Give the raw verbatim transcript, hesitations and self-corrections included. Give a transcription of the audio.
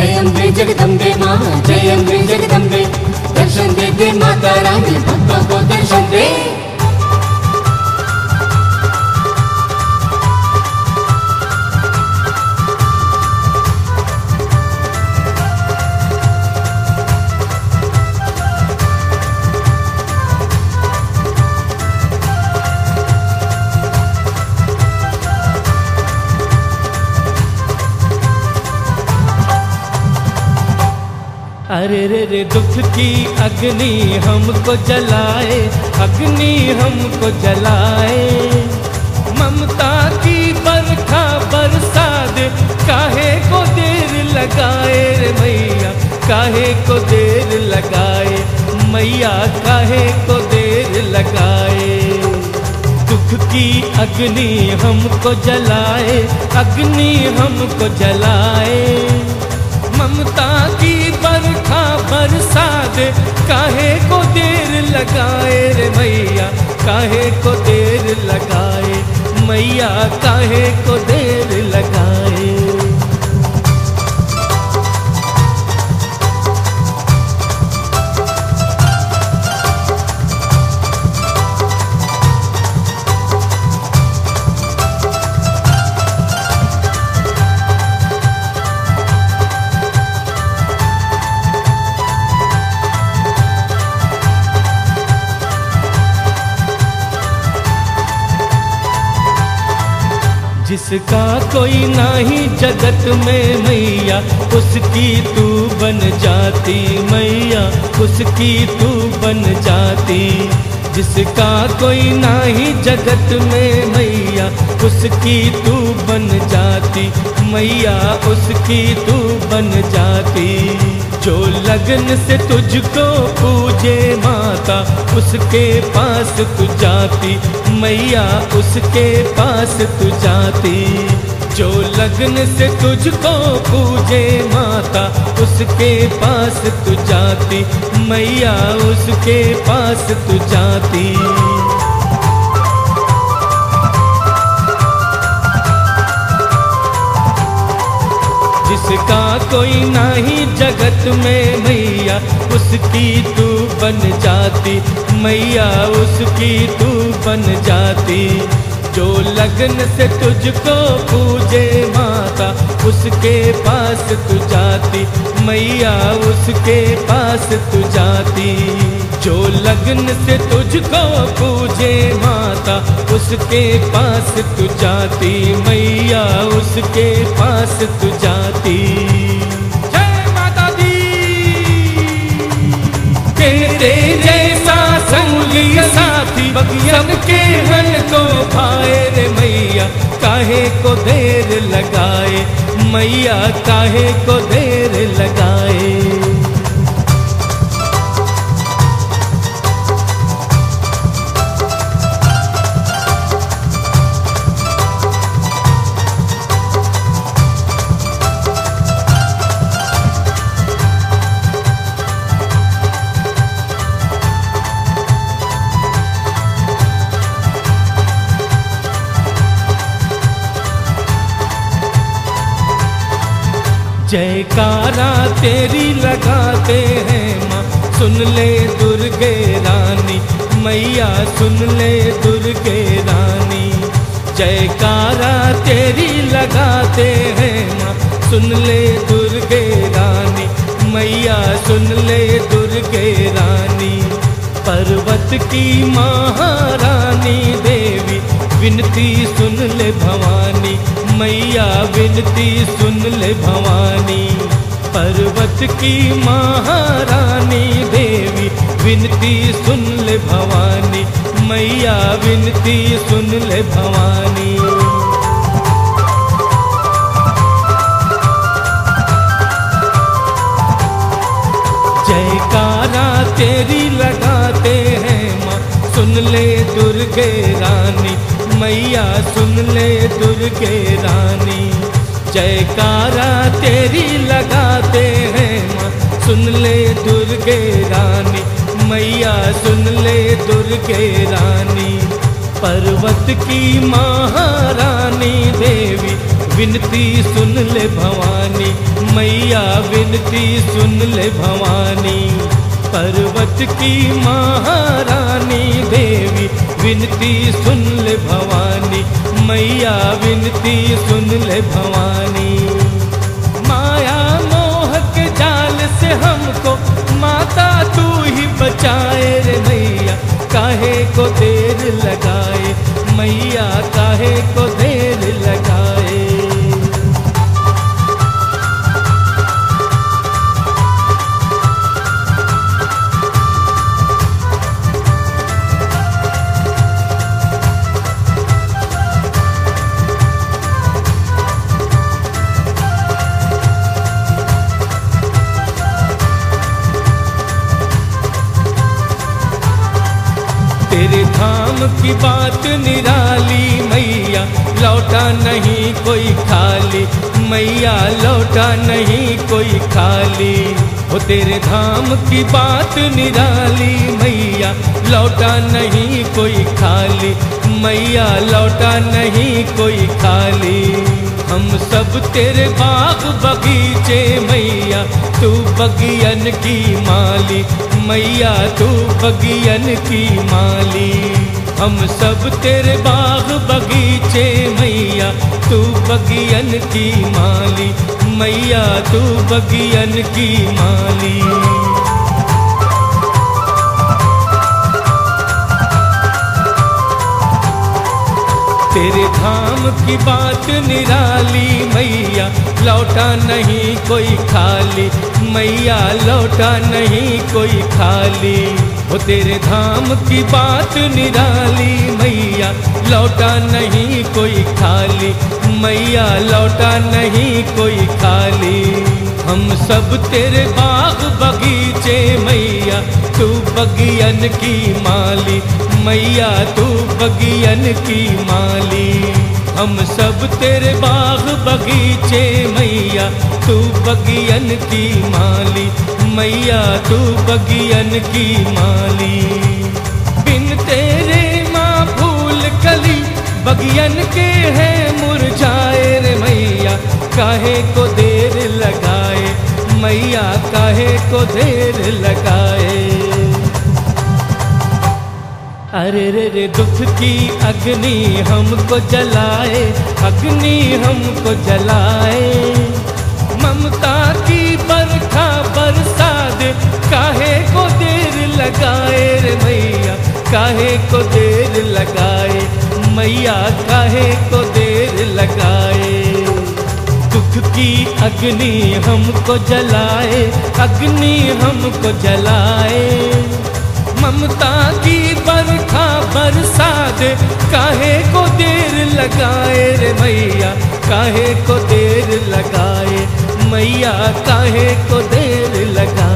जयम्बे जगदम्बे माँ, जयम्बे जगदम्बे, दर्शन दे दे माता रानी, भक्तों को दर्शन दे। अरे रे रे दुख की अग्नि हमको जलाए, अग्नि हमको जलाए, ममता की बरखा बरसा दे, काहे को देर लगाए रे मैया, काहे को देर लगाए मैया, काहे को देर लगाए। दुख की अग्नि हमको जलाए, अग्नि हमको जलाए, ममता की बरखा बरसा दे, काहे को देर लगाए रे मैया, काहे को देर लगाए मैया, काहे को देर लगाए। जिसका कोई नाही जगत में मैया, उसकी तू बन जाती मैया, उसकी तू बन जाती। जिसका कोई नाही जगत में मैया, उसकी तू बन जाती मैया, उसकी तू बन जाती। जो लगन से तुझको पूजे माता, उसके पास तू जाती मैया, उसके पास तू जाती। जो लगन से तुझको पूजे माता, उसके पास तू जाती मैया, उसके पास तू जाती। जिसका कोई नाही जगत में मैया, उसकी तू बन जाती मैया, उसकी तू बन जाती। जो लगन से तुझको पूजे माता, उसके पास तू जाती मैया, उसके पास तू जाती। जो लगन से तुझको पूजे माता, उसके पास तू जाती मैया, उसके पास तू जाती। जय माता दी। तेरे जैसा संगी साथी सबके मन को भाए रे मैया, काहे को देर लगाए मैया, काहे को देर लगाए। जयकारा तेरी लगाते हैं माँ, सुन ले दुर्गे रानी मैया, सुन ले दुर्गे रानी। जयकारा तेरी लगाते हैं माँ, सुन ले दुर्गे रानी मैया, सुन ले दुर्गे रानी। पर्वत की महारानी देवी, विनती सुन ले भवानी मैया, विनती सुन ले भवानी। पर्वत की महारानी देवी, विनती सुन ले भवानी मैया, विनती सुन ले भवानी। जयकारा तेरी लगाते हैं माँ, सुन ले दुर्गे रानी मैया, सुन ले दुर्गे रानी। जयकारा तेरी लगाते हैं माँ, सुन ले दुर्गे रानी मैया, सुन ले दुर्गे रानी। पर्वत की महारानी देवी, विनती सुन ले भवानी, मैया विनती सुन ले भवानी। पर्वत की महारानी देवी विनती सुन ले भवानी, मैया विनती सुन ले भवानी। माया मोह के जाल से हमको माता तू ही बचाए रे मैया, काहे को देर लगाए मैया, काहे को देर लगाए। तेरे धाम की बात निराली मैया, लौटा नहीं कोई खाली मैया, लौटा नहीं कोई खाली। वो तेरे धाम की बात निराली मैया, लौटा नहीं कोई खाली मैया, लौटा नहीं कोई खाली। हम सब तेरे बाग बगीचे मैया, तू बगियन की माली मैया, तू बगियन की माली। हम सब तेरे बाग बगीचे मैया, तू बगियन की माली मैया, तू बगियन की माली। तेरे धाम की बात निराली मैया, लौटा नहीं कोई खाली मैया, लौटा नहीं कोई खाली। वो तेरे धाम की बात निराली मैया, लौटा नहीं कोई खाली मैया, लौटा नहीं कोई खाली। हम सब तेरे बाग बगीचे मैया, तू बगियन की माली मैया, तू बगियन की माली। हम सब तेरे बाग बगीचे मैया, तू बगियन की माली मैया, तू बगियन की माली। बिन तेरे माँ फूल कली बगियन के है मुरझाए रे मैया, काहे को देर लगाए मैया, काहे को देर लगाए। अरे रे रे दुख की अग्नि हमको जलाए, अग्नि हमको जलाए। ममता की बरखा बरसा दे, काहे को देर लगाए रे मैया, काहे को देर लगाए मैया, काहे को देर लगाए। दुख की अग्नि हमको जलाए, अग्नि हमको जलाए। ममता की बरखा बरसा दे, काहे को देर लगाए रे मैया, काहे को देर लगाए मैया, काहे को देर लगाए।